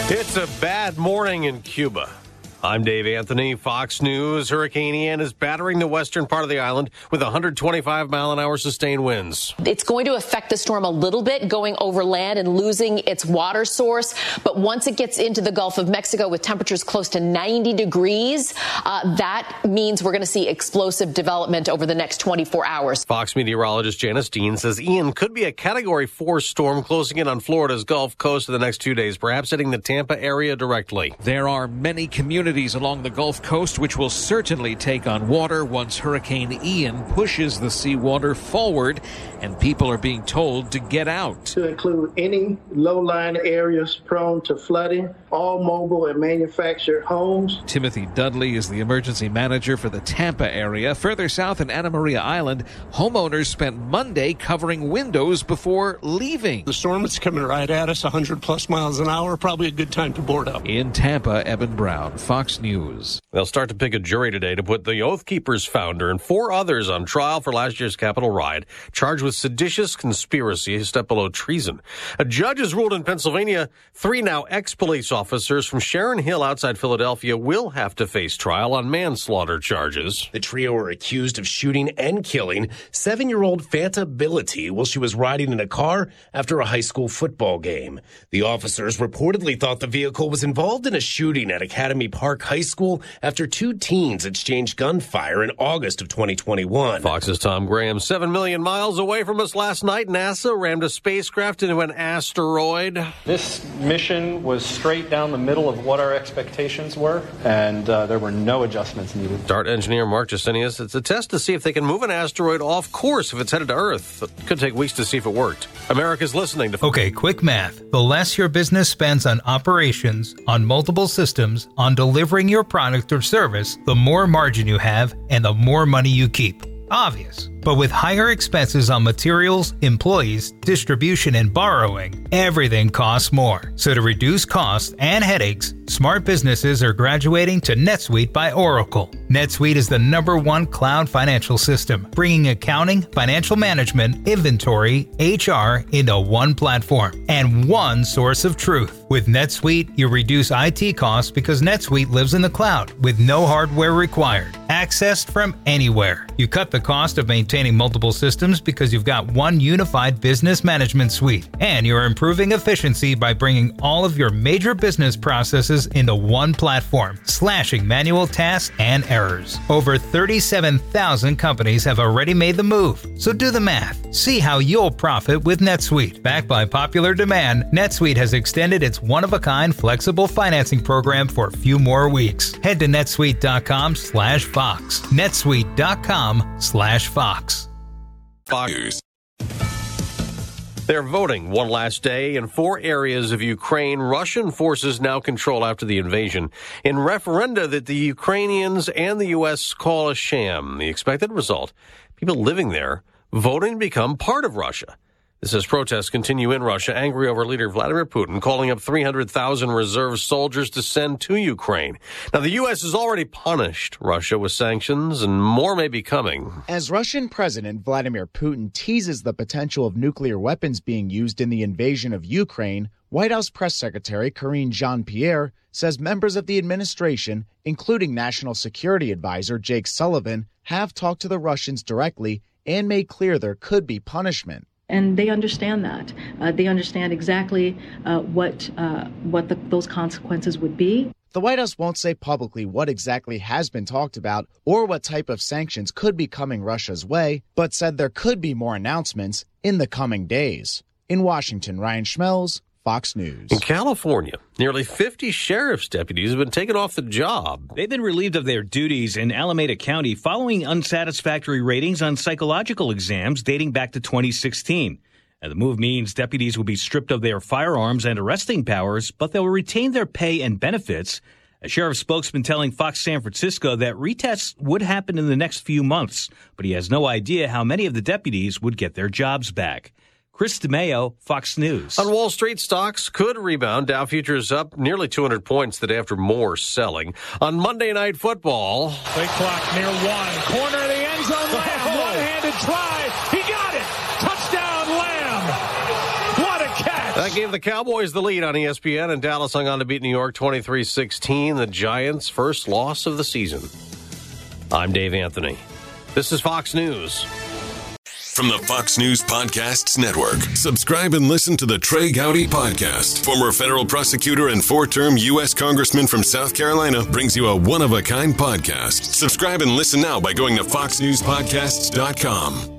It's a bad morning in Cuba. I'm Dave Anthony, Fox News. Hurricane Ian is battering the western part of the island with 125-mile-an-hour sustained winds. It's going to affect the storm a little bit, going over land and losing its water source. But once it gets into the Gulf of Mexico with temperatures close to 90 degrees, that means we're going to see explosive development over the next 24 hours. Fox meteorologist Janice Dean says Ian could be a Category 4 storm closing in on Florida's Gulf Coast in the next 2 days, perhaps hitting the Tampa area directly. There are many communities along the Gulf Coast which will certainly take on water once Hurricane Ian pushes the seawater forward, and people are being told to get out. To include any low-lying areas prone to flooding, all mobile and manufactured homes. Timothy Dudley is the emergency manager for the Tampa area. Further south in Anna Maria Island, homeowners spent Monday covering windows before leaving. The storm is coming right at us, 100-plus miles an hour. Probably a good time to board up. In Tampa, Evan Brown, Fox News. They'll start to pick a jury today to put the Oath Keepers founder and 4 others on trial for last year's Capitol riot, charged with seditious conspiracy, a step below treason. A judge has ruled in Pennsylvania 3 now ex-police officers from Sharon Hill outside Philadelphia will have to face trial on manslaughter charges. The trio are accused of shooting and killing 7-year-old Fanta Billity while she was riding in a car after a high school football game. The officers reportedly thought the vehicle was involved in a shooting at Academy Park High School after 2 teens exchanged gunfire in August of 2021. Fox's Tom Graham. 7 million miles away from us last night, NASA rammed a spacecraft into an asteroid. This mission was straight down the middle of what our expectations were, and there were no adjustments needed. DART engineer Mark Justinius, it's a test to see if they can move an asteroid off course if it's headed to Earth. It could take weeks to see if it worked. America's listening to... Okay, quick math. The less your business spends on operations, on multiple systems, on delivering your product or service, the more margin you have and the more money you keep. Obvious. But with higher expenses on materials, employees, distribution, and borrowing, everything costs more. So to reduce costs and headaches, smart businesses are graduating to NetSuite by Oracle. NetSuite is the #1 cloud financial system, bringing accounting, financial management, inventory, HR into one platform and one source of truth. With NetSuite, you reduce IT costs because NetSuite lives in the cloud with no hardware required, accessed from anywhere. You cut the cost of maintaining multiple systems because you've got one unified business management suite, and you're improving efficiency by bringing all of your major business processes into one platform, slashing manual tasks and errors. Over 37,000 companies have already made the move, so do the math. See how you'll profit with NetSuite. Backed by popular demand, NetSuite has extended its one-of-a-kind flexible financing program for a few more weeks. Head to netsuite.com/Fox. netsuite.com/Fox. Fox News. They're voting one last day in 4 areas of Ukraine Russian forces now control after the invasion in referenda that the Ukrainians and the U.S. call a sham. The expected result, people living there voting to become part of Russia. This as protests continue in Russia, angry over leader Vladimir Putin calling up 300,000 reserve soldiers to send to Ukraine. Now, the U.S. has already punished Russia with sanctions, and more may be coming. As Russian President Vladimir Putin teases the potential of nuclear weapons being used in the invasion of Ukraine, White House Press Secretary Karine Jean-Pierre says members of the administration, including National Security Advisor Jake Sullivan, have talked to the Russians directly and made clear there could be punishment. And they understand that. They understand exactly what those consequences would be. The White House won't say publicly what exactly has been talked about or what type of sanctions could be coming Russia's way, but said there could be more announcements in the coming days. In Washington, Ryan Schmelz, Fox News. In California, nearly 50 sheriff's deputies have been taken off the job. They've been relieved of their duties in Alameda County following unsatisfactory ratings on psychological exams dating back to 2016. And the move means deputies will be stripped of their firearms and arresting powers, but they'll retain their pay and benefits. A sheriff's spokesman telling Fox San Francisco that retests would happen in the next few months, but he has no idea how many of the deputies would get their jobs back. Chris DeMaio, Fox News. On Wall Street, stocks could rebound. Dow futures up nearly 200 points the day after more selling. On Monday Night Football. Play clock near 1. Corner of the end zone. Lamb. One-handed try. He got it. Touchdown, Lamb. What a catch. That gave the Cowboys the lead on ESPN, and Dallas hung on to beat New York 23-16, the Giants' first loss of the season. I'm Dave Anthony. This is Fox News. From the Fox News Podcasts Network, subscribe and listen to the Trey Gowdy Podcast. Former federal prosecutor and 4-term U.S. Congressman from South Carolina brings you a one-of-a-kind podcast. Subscribe and listen now by going to foxnewspodcasts.com.